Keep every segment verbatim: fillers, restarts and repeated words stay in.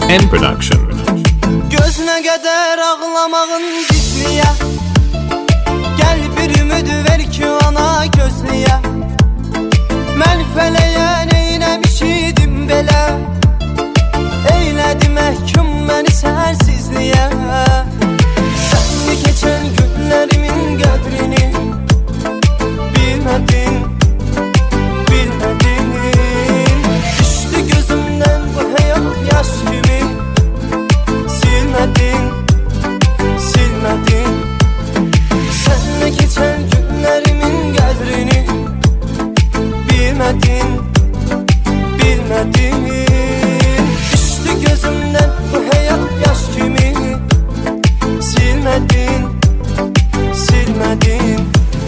and production. Gözüne qədər ağlamağın bitməyə, gəl bir ümid ver ki ona gözləyə. Mən fələyə neynəmiş idim belə, eylədi məhkum məni sərsizliyə. Sənli keçən günlərimin qədrini bilmədin, bilmədin. Düşdü gözümdən bu həyat yaş kimi, silmədin, silmədin. Sənlə keçən günlərimin qədrini bilmədin, bilmədin. Düşdü gözümdən bu həyat yaş kimi, silmədin, silmədin.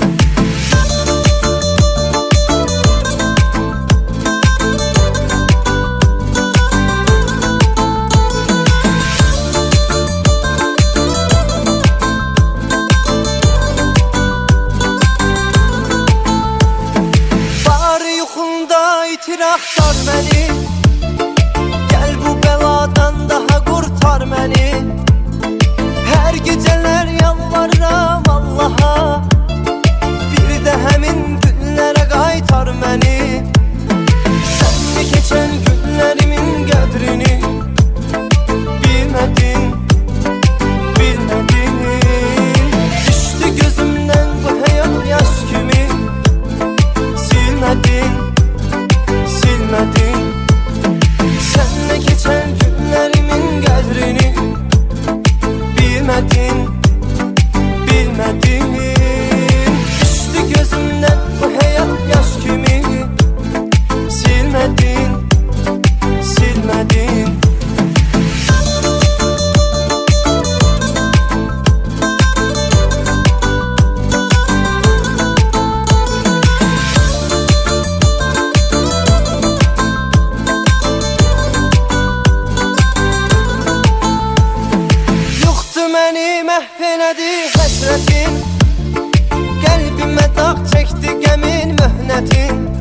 İtiraflar məni, gəl bu bəladan daha qurtar məni. Hər gecələr yalvarıram Allaha, bir də həmin günlərə qaytar məni. Sənli keçən günlərimin qədrini bilmədin, bilmədin. Düşdü gözümdən bu həyat yaş kimi, silmədin, silmədin. Sənlə keçən günlərimin qədrini bilmədin, bilmədin. Düşdü gözümdən bu həyat yaş kimi, silmədin, silmədin. Məni məhv elədi həsrətin, qəlbimə dağ çəkdi qəmin möhnətin.